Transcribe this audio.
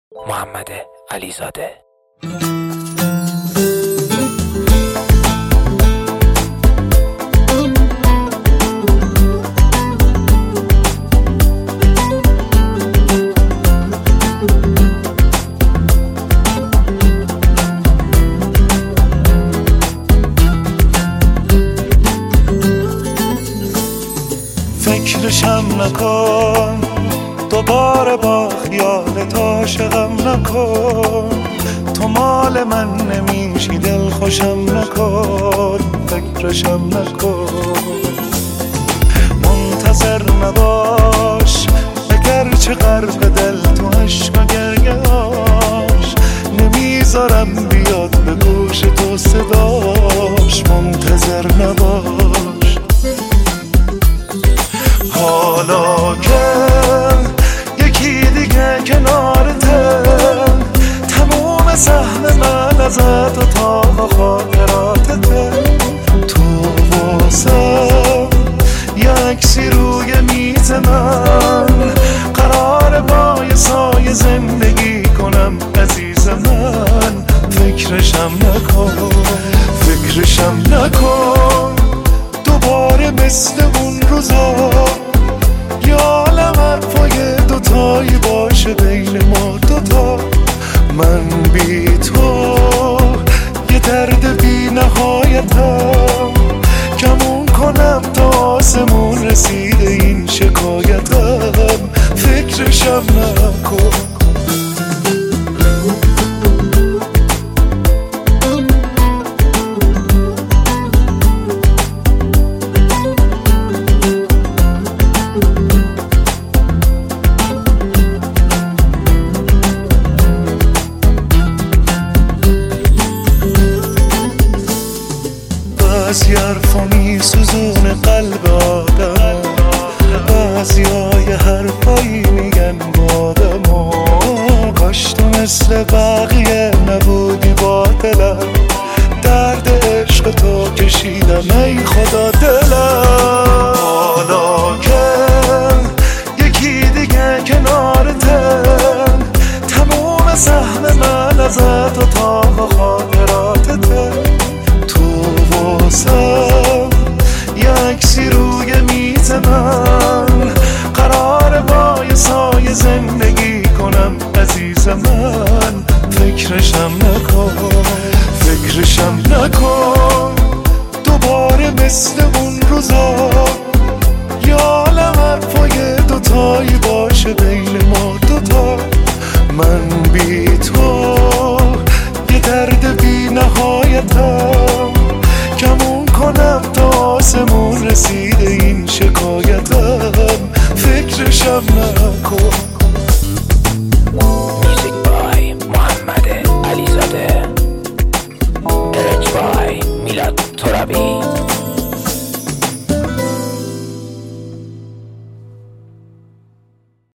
محمد علیزاده. فکرشم نکن دوباره با خیالت عاشقم نکن، تو مال من نمیشی دل خوشم نکن، فکرشم نکن. منتظر نباش اگرچه غرق دل تو عشق و گریه‌اش، نمیذارم بیاد به گوش تو صداش. منتظر نباش حالا که یکی دیگه کنارته، تموم سهم من ازت و تا خاطراتته. تو واسم یه عکسی روی میز من، قراره با یه سایه زندگی کنم عزیز من. فکرشم نکن، فکرشم نکن دوباره مثل اون روزا. یه عالم حرفای دوتایی باشه بین ما دوتا. من بی تو یه درد بی نهایتم، کمون کنم تا آسمون رسیده این شکایتم. فکرشم نکن. بعضی حرفا میسوزونه قلب آدم، بعضی های حرفایی میگن با آدم. کاش تو مثل بقیه نبودی با دلم، درد عشق تو کشیدم ای خدا دلم. حالا که یکی دیگه کنارته، تموم سهم من ازت و تا خاطراتته. یه عکسی روی میز من، قراره با یه سایه زندگی کنم عزیز من. فکرشم نکن، فکرشم نکن دوباره مثل اون روزا. یه عالم حرفای دوتایی باشه بین ما دوتا. من بی تو یه درد بی نهایتم، کمون کنم تا آسمون رسیده این شکایتم. فکرشم نکن. موزیک بای محمد علیزاده، ارج بای میلاد ترابی.